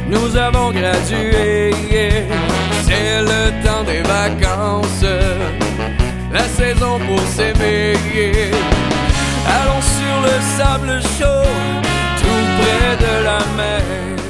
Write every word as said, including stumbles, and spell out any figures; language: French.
nous avons gradué. C'est le temps des vacances, la saison pour s'aimer. Allons sur le sable chaud, tout près de la mer.